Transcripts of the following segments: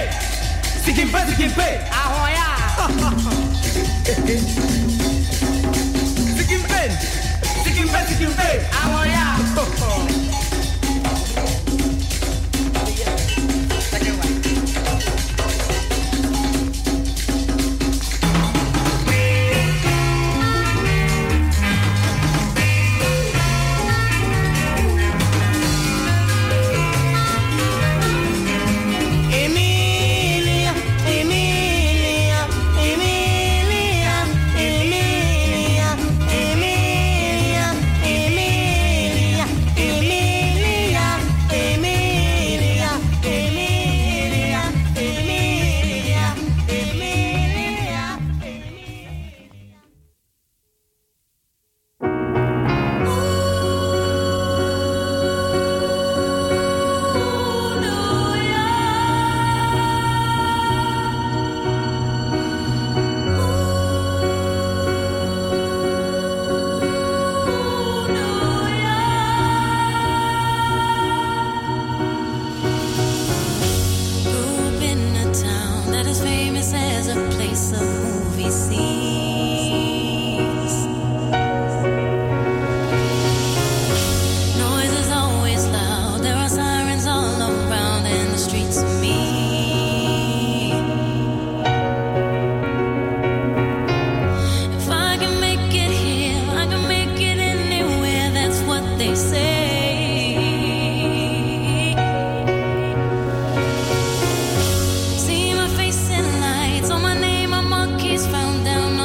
Sikimpe, ahoya. Sikimpe, ahoya. See my face in lights, on my name, my marquees found down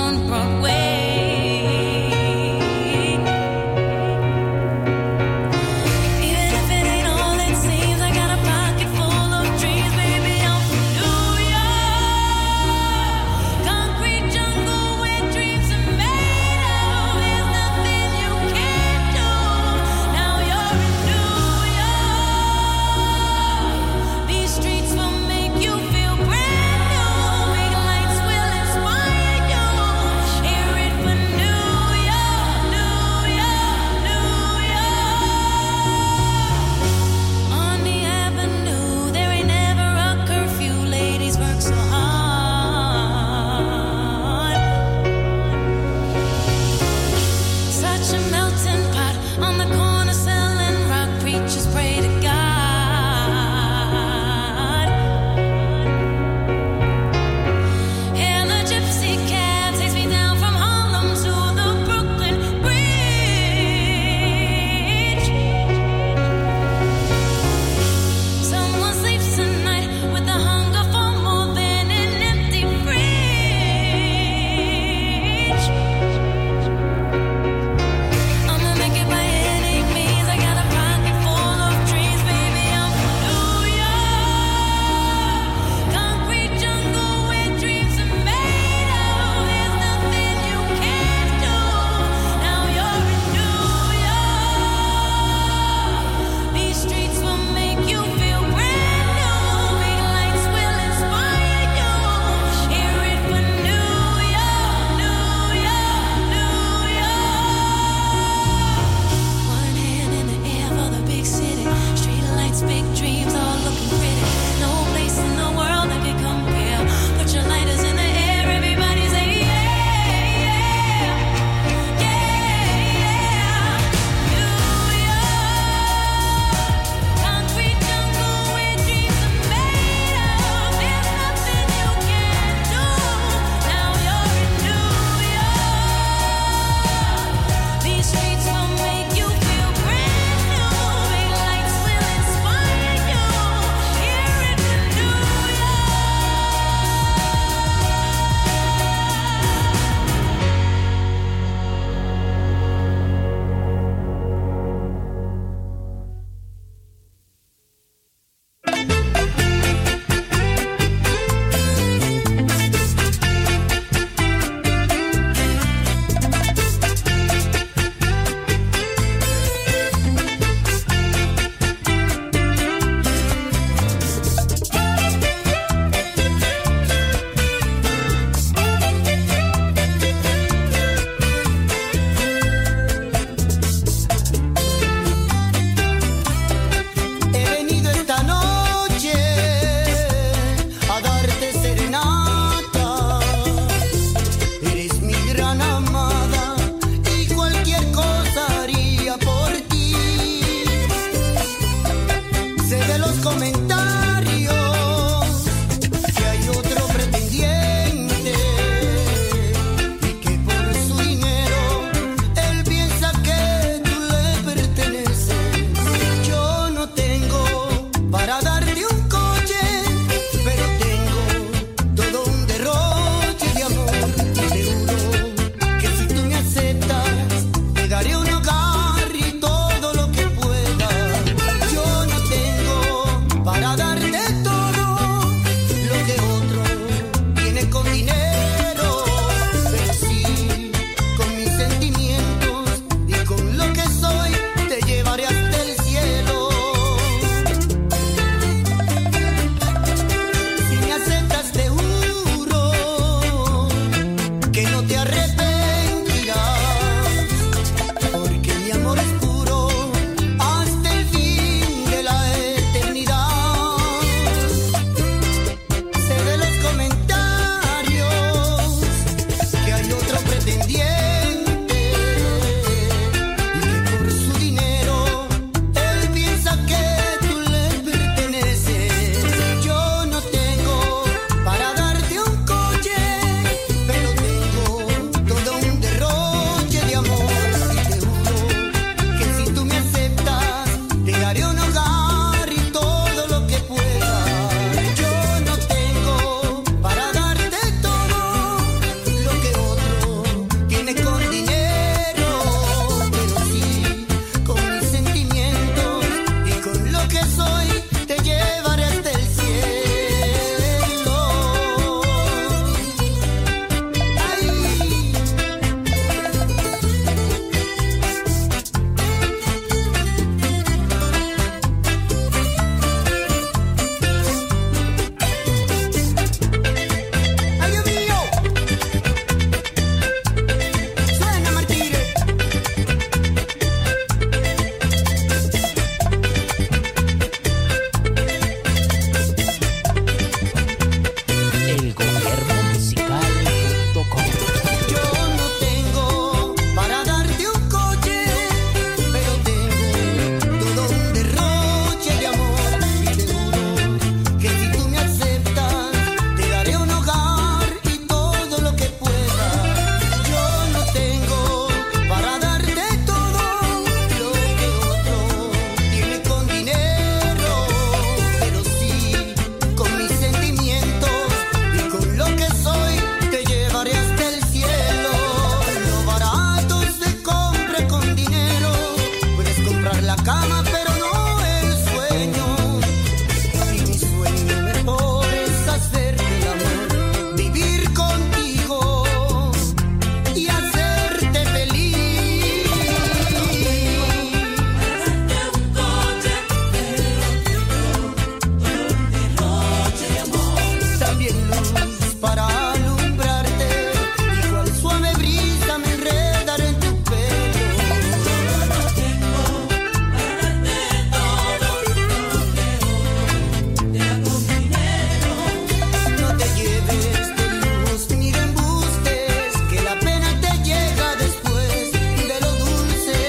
luz para alumbrarte y cual suave brisa me enredaré en tu pelo. No tengo para darte todo lo que hoy te hago dinero. No te lleves de luz ni de embustes, que la pena te llega después de lo dulce.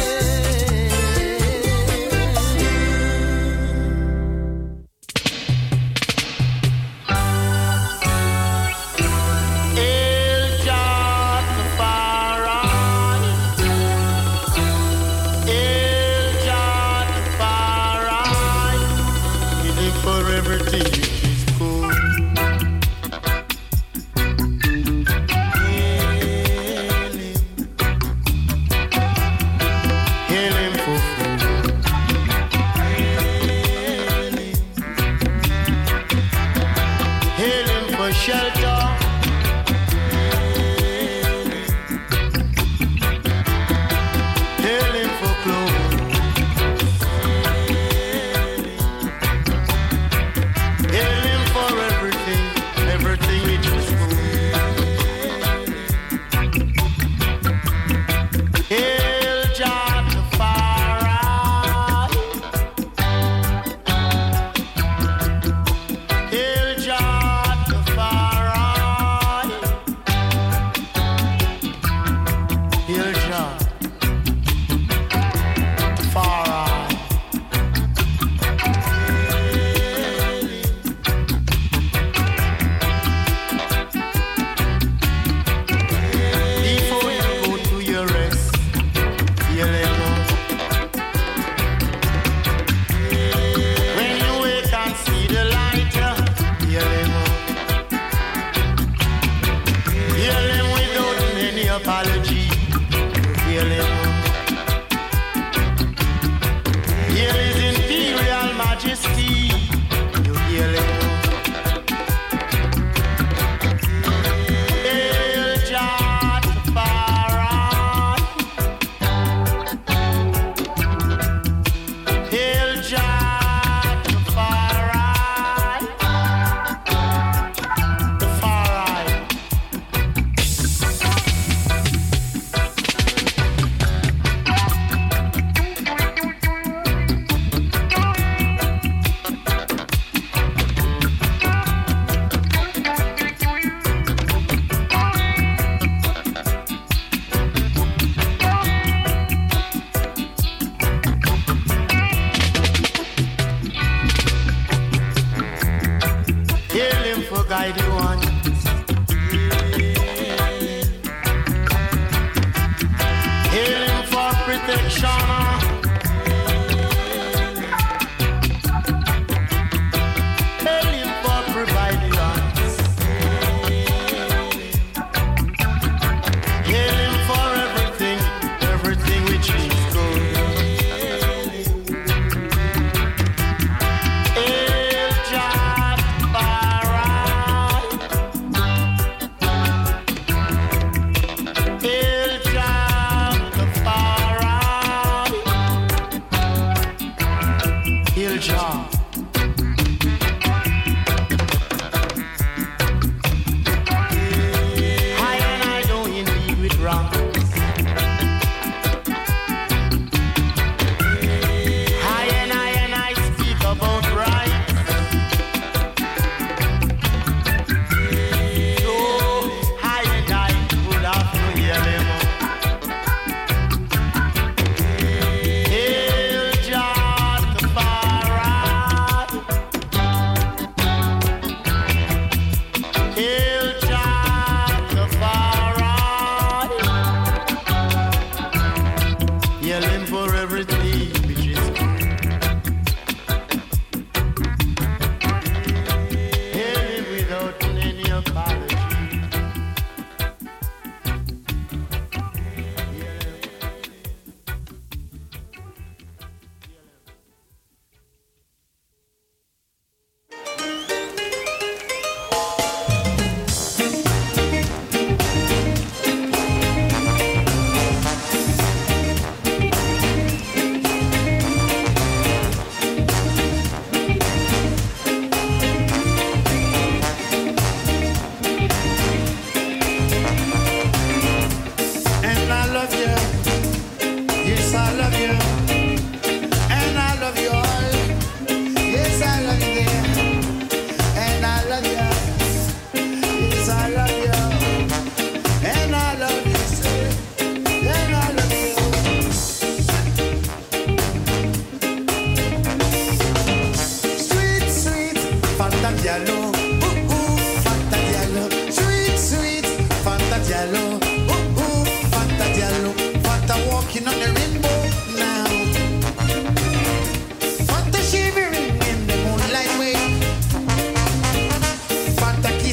Shelter, hail him for clothes, hail him for everything, everything it was for. Hail Jah Tafari, hail Jah Tafari.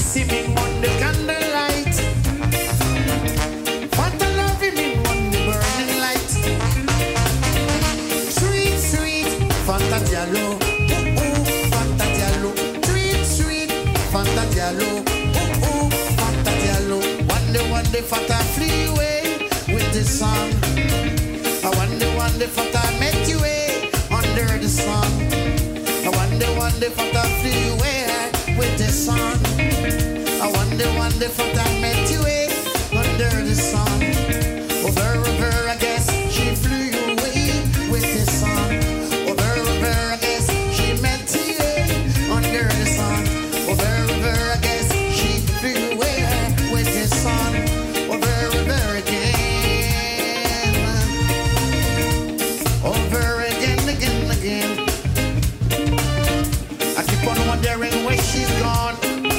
see me on the candlelight. Fanta love him in on the burning light. Sweet, sweet Fanta Diallo. Oh, oh, Fanta Diallo. Sweet, sweet Fanta Diallo. Oh, oh, Fanta Diallo. One day Fanta flew away with the sun. I wonder Fanta met you under the sun. I wonder Fanta flew away with the sun. I wonder Fanta met you under the sun. Over, I guess she flew away with the sun. Over, I guess she met you under the sun. Over, I guess she flew away with the sun. Over again. Over again. I keep on wondering where she's gone.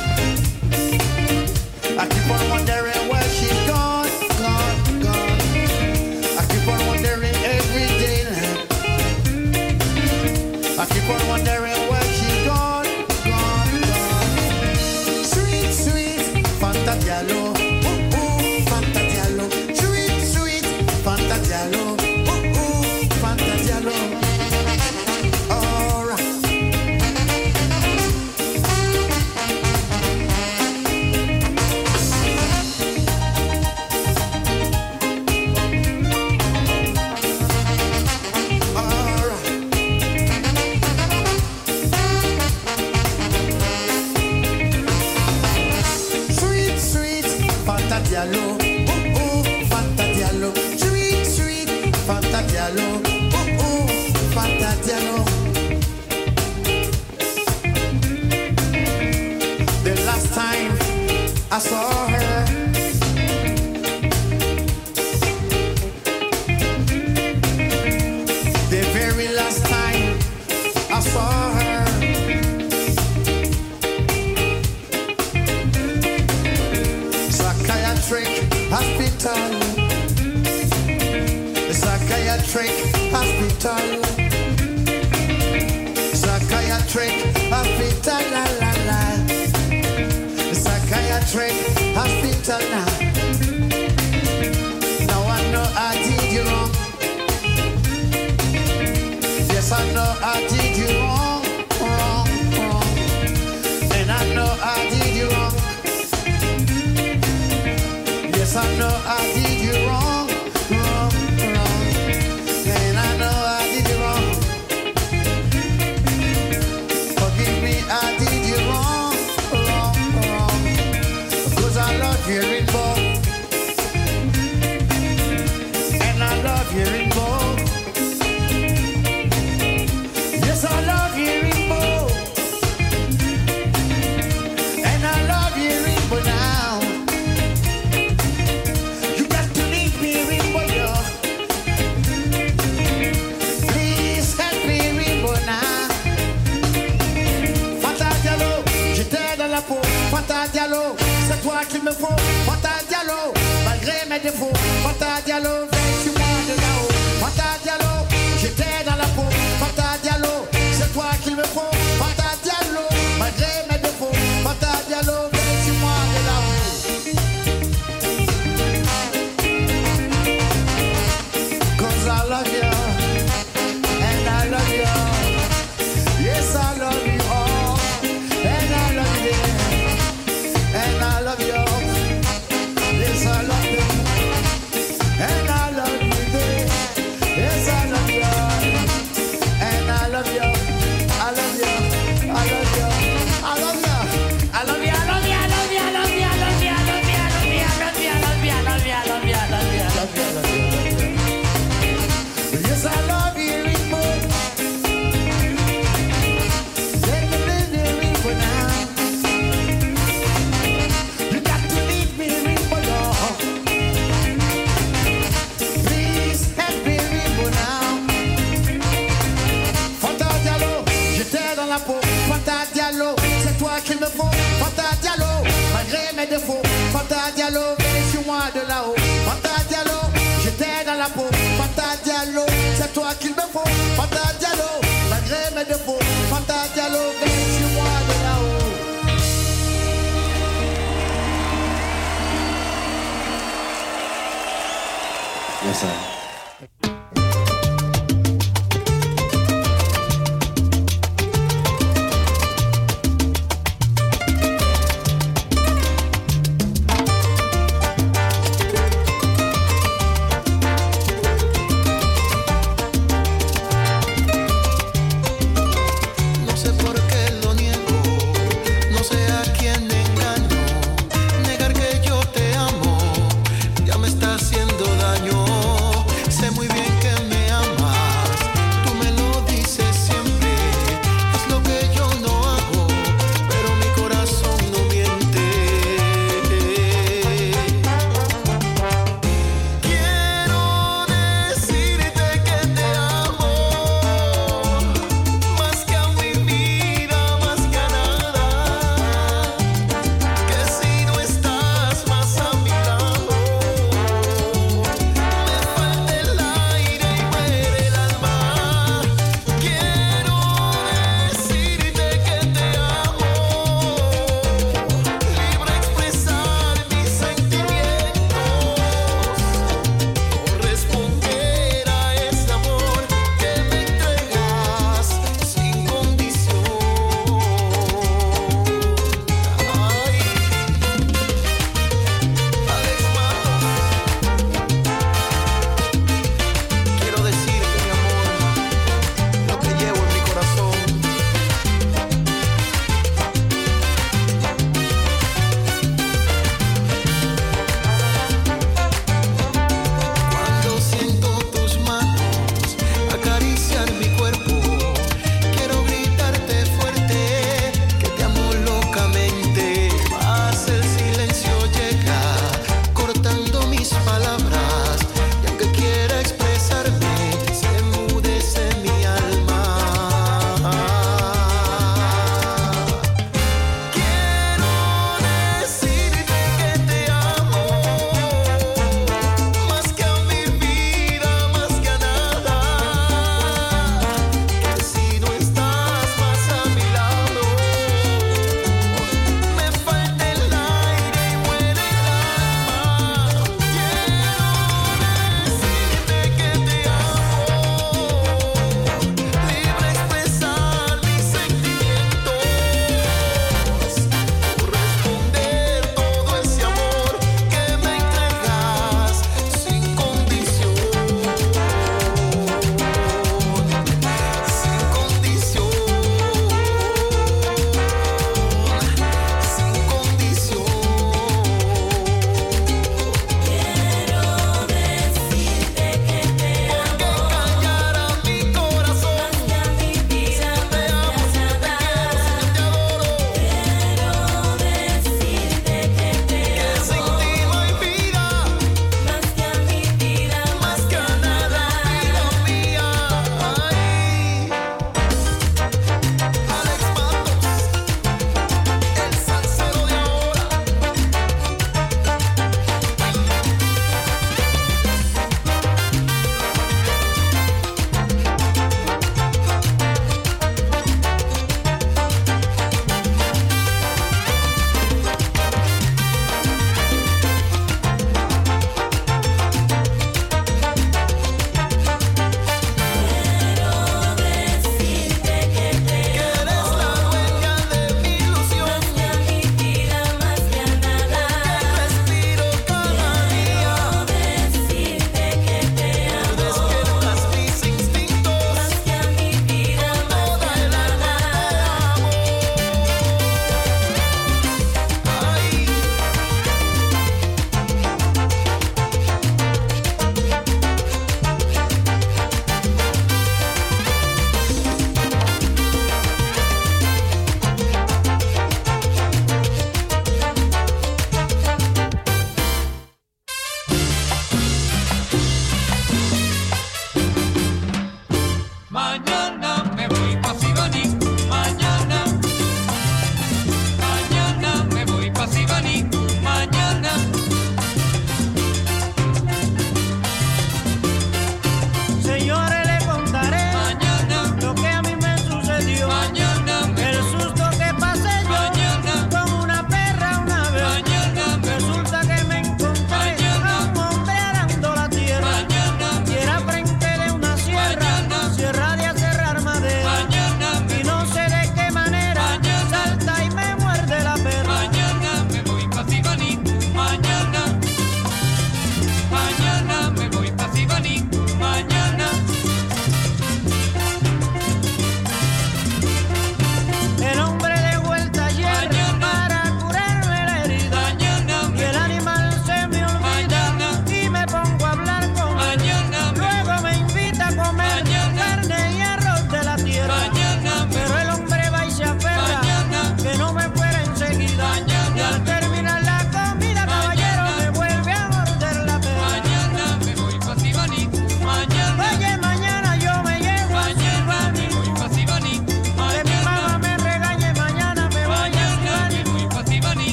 I keep on wondering where she's gone. I keep on wondering every day. I keep on wondering where she's gone. Sweet, sweet Fanta Diallo. Oh, oh, Fanta Diallo. Sweet, sweet Fanta Diallo. Oh, oh, Fanta Diallo. All right. Fanta Diallo, oh oh, Fanta Diallo, sweet, sweet Fanta Diallo, oh oh, Fanta Diallo. The last time I saw her, the very last time I saw her. Hospital, psychiatric hospital, psychiatric hospital, la la la, psychiatric hospital now. Now I know I did you wrong. Yes, I know I did you wrong, and I know I did you wrong. Yes, I know I did you wrong, and I know I did you wrong. Forgive me, I did you wrong, because I love you, Rainbow, and I love you, Rainbow. Yes, I love you, Rainbow, and I love you, Rainbow now. Fanta Diallo, c'est toi qu'il me faut. Fanta Diallo, malgré mes défauts. Fanta Diallo, suis-moi de là-haut. Fanta Diallo, j'étais dans la peau. Fanta Diallo, c'est toi qu'il me faut. Fanta Diallo, malgré mes défauts. Fanta Diallo, suis-moi de là-haut. Cause I love you, and I love you. Yes, I love you all, and I love you. And I love you, yes I love you, and I love you, yes I love you, and I love you, I love you, I love you, I love you, I love you, I love you, I love you, I love you, I love you, I love you, I love you, I love you, I love you, I love you, I love you, I love you, I love you, I love you, yes I love you, Rainbow. Let me live the rainbow now. Fanta Diallo, c'est toi qu'il me faut. Fanta Diallo, malgré mes défauts. Fanta Diallo, suis-moi de là-haut. Fanta Diallo, j'étais dans la peau. Fanta Diallo, c'est toi qu'il me faut. Fanta Diallo, malgré mes défauts. Fanta Diallo, suis-moi de là-haut. Yes, sir. No sé por qué lo niego, no sé a quién engaño. Negar que yo te amo ya me está haciendo daño.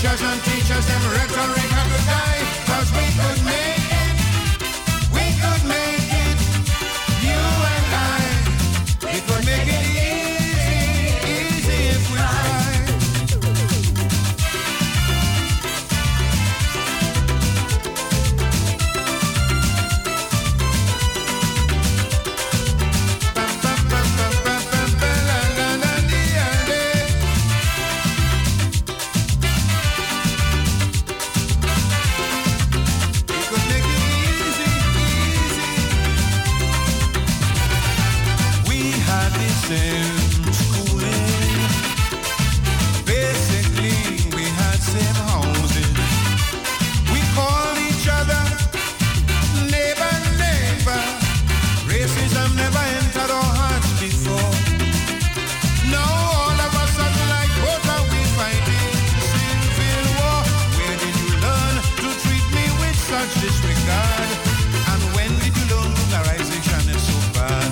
preachers and teachers, them rhetoric have to die. 'Cause we could make it. We could make it. You and I. We could make it easy if we try. Same schooling. Basically, we had same housing. We called each other neighbor, neighbor. Racism never entered our hearts before. Now all of us are like, what are we fighting? Civil war. Where did you learn to treat me with such disregard? And when did you learn polarization is so bad?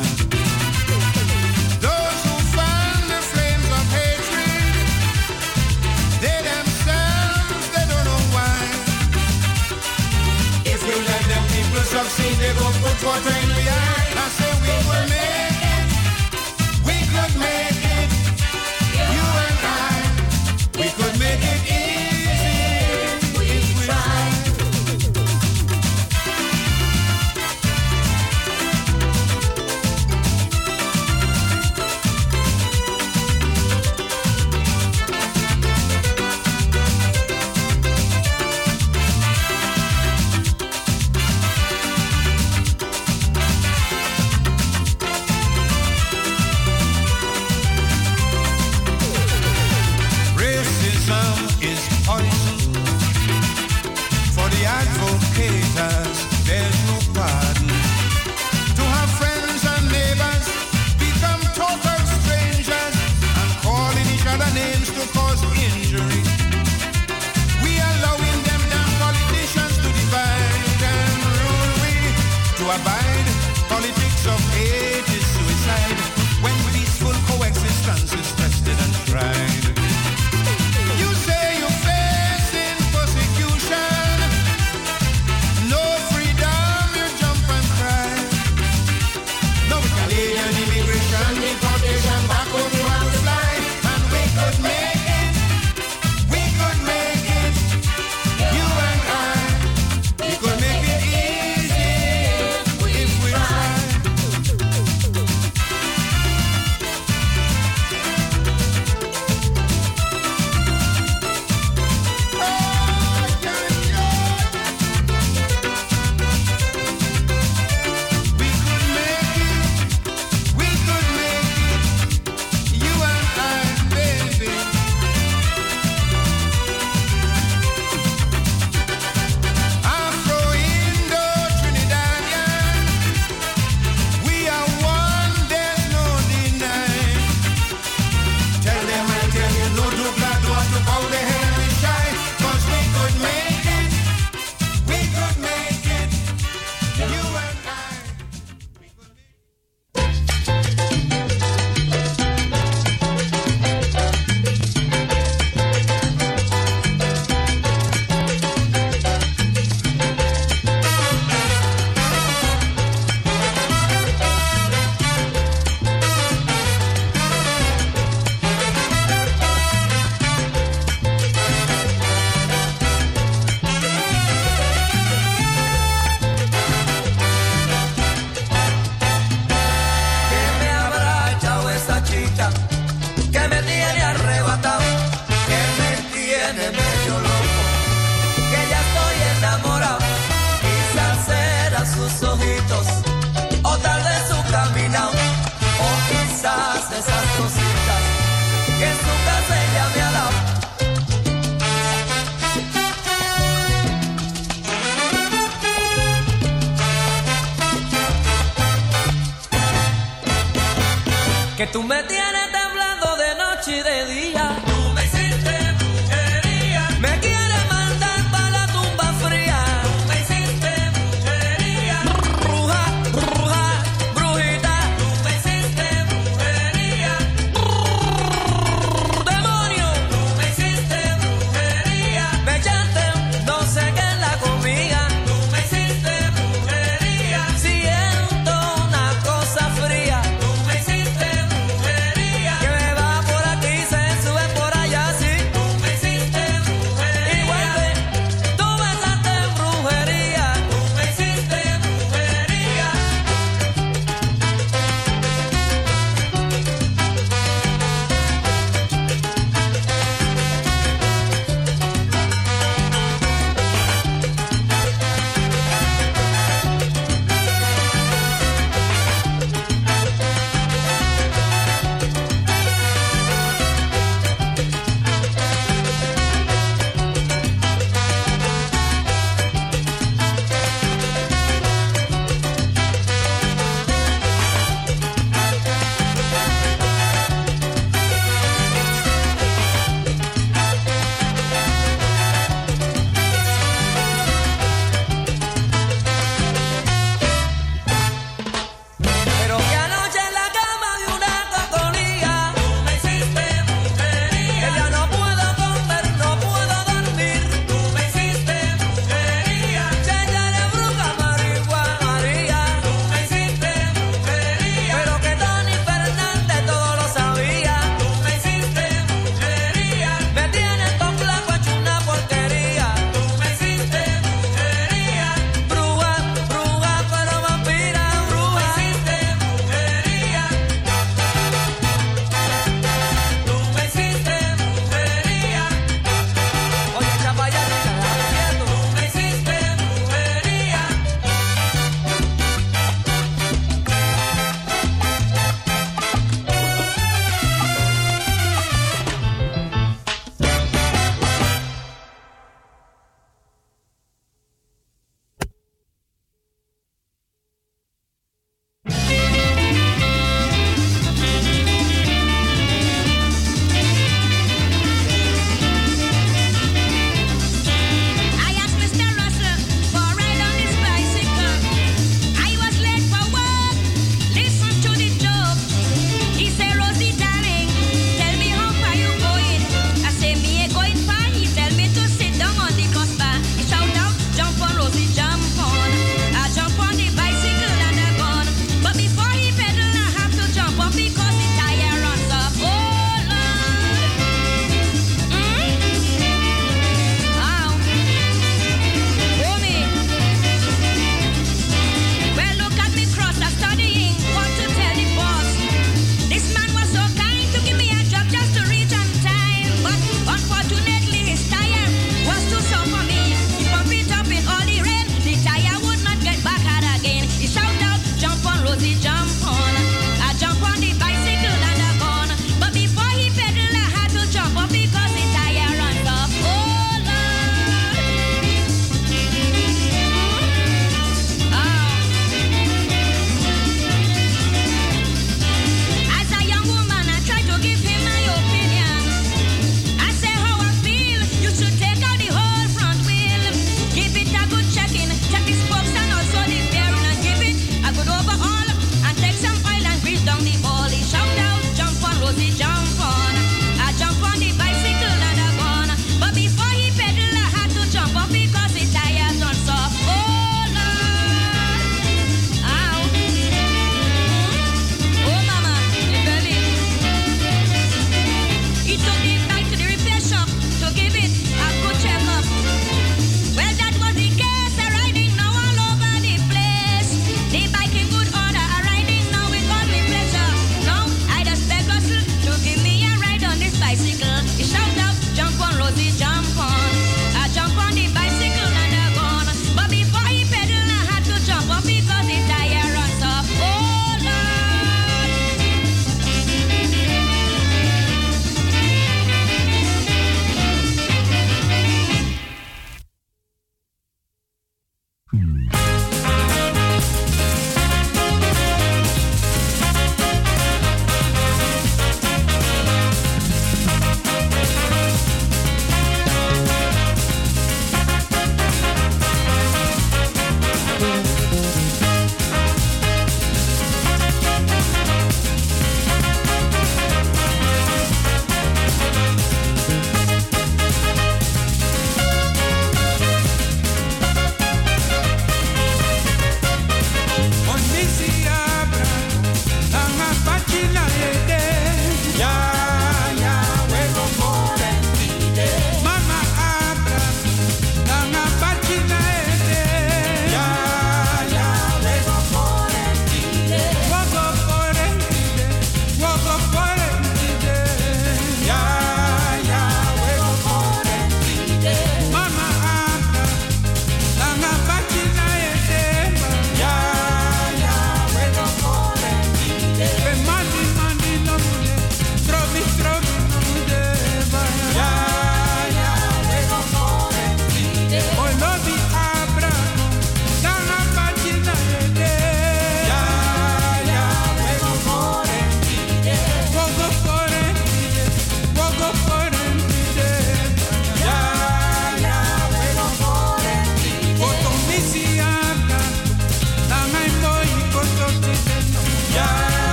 Succeed, they go put water in the eye. I say we will make it. We could make it. You and I. We could make it easy if we try. For the advocators, there's no pardon. To have friends and neighbors become total strangers and calling each other names to cause injury. We allowing them damn politicians to divide and rule. We to abide politics of hate is suicide when peaceful coexistence is tested and tried. You say you're facing persecution, no freedom, you jump and cry. No Canadian immigration, deportation, back home you have to fly. And we could make it, we could make it, you and I. We could make it easy if we try. Que tú me tienes temblando de noche y de día. Tú me hiciste brujería. Me quieres mandar pa' la tumba fría. Tú me hiciste brujería. Bruja, bruja, brujita. Tú me hiciste brujería. Demonio. Tú me hiciste brujería.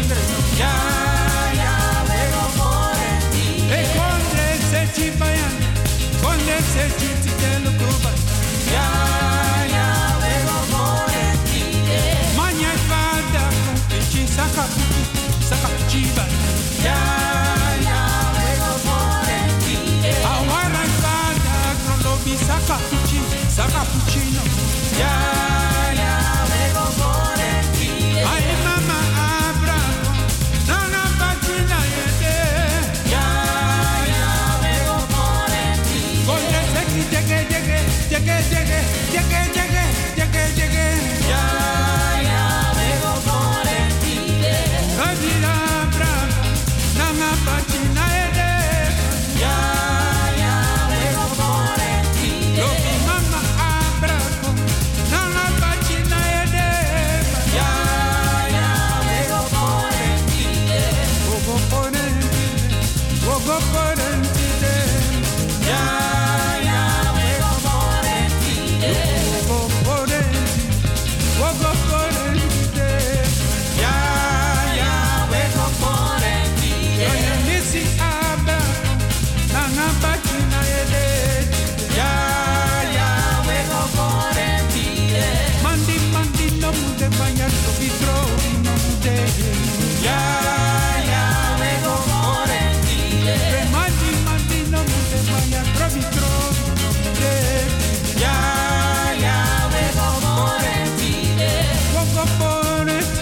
sangre, ya, vengo por ti. Con ese chipayan, con ese chititelo cuba, ya, vengo por ti. Mañana fada con pichi, saca chiva, ya, vengo por ti. Ahora fada con lo vi, saca puchino, ya, vengo por ti. Ay, mama, abrazo, nana patina yete, ya, vengo por ti. Con ese que llegue, ya, vengo por ti. Adira, bravo, nana patina yete, ya, vengo por ti. Lo que mama abrazo, nana patina yete, ya, vengo por ti. Go por ti, ya, vengo por ti. Go por ti, ya, vengo por ti. Yo nisi abrazo, nana patina yete, ya, vengo por ti. Mandi no mude vaya no vitro no mude, ya, vengo por ti. Mandi no mude vaya no vitro no mude, ya, vengo por ti. Vogo por ti,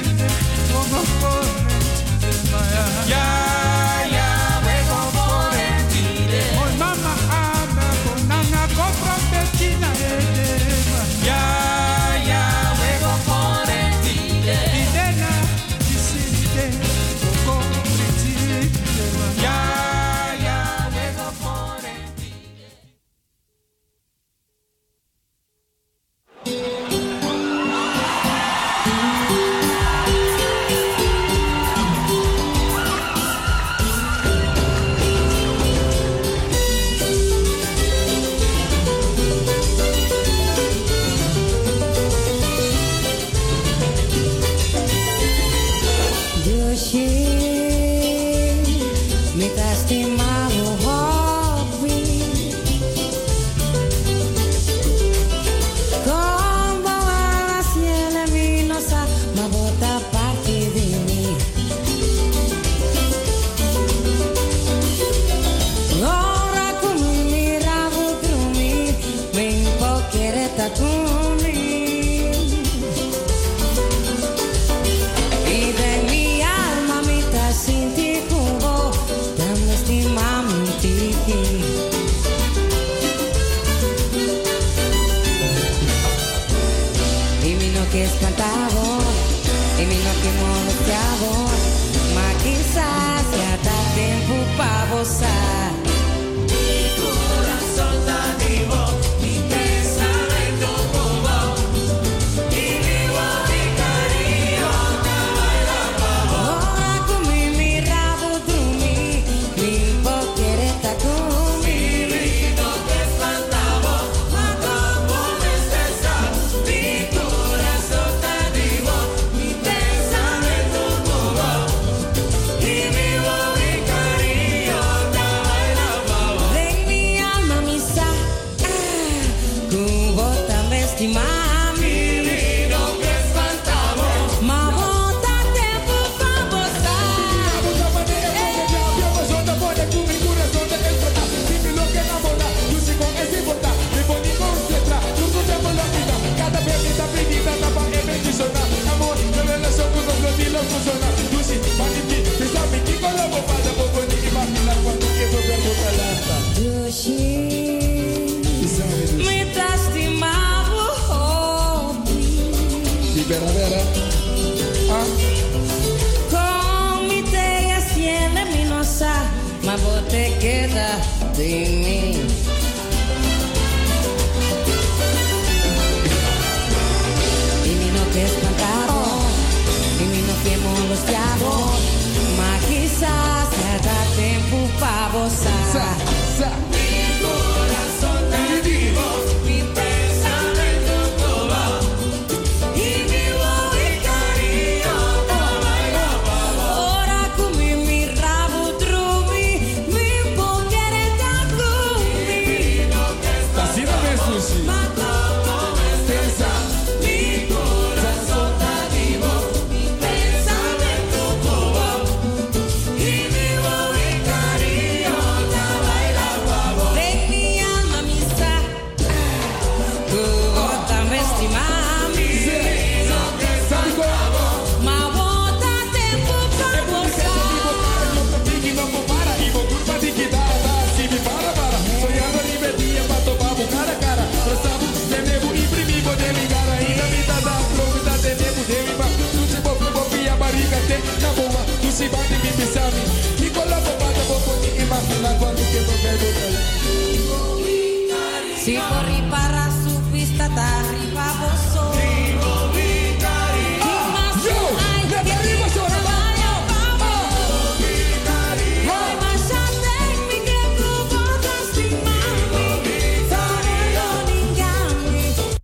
ya, vengo por ti. Hoy mama habla con nana compra pechina ya, vengo por ti. Idena disiste, vogo priti, ya, vengo por ti. Mi lastimado hobby, como la cielo luminosa, ma bota parte di me. Ora come mi ravo trumi, mi pocheretta trumi. Y de mi alma mi ta sinti cubo, dame estimami tiki. Y mi no que espantavo, y mi no que molestavo, ma quizás ya da tiempo pa' gozar. Mi corazón está vivo, mi pensamiento cubo, y mi voz y cariño te baila pavo. Ora come mi rabo trumi, mi pocheretta trumi. Mi no que espantavo, ma dopo me stessa. Mi corazón está vivo, mi pensamiento cubo, y mi voz y cariño te baila pavo. De mi alma mi sa, cubo también estimami. Mi no que espantavo, ma bota tempo pa' gozar. Mi lastimavo hobby, con mi te cielo luminosa, ma bote queda de mí.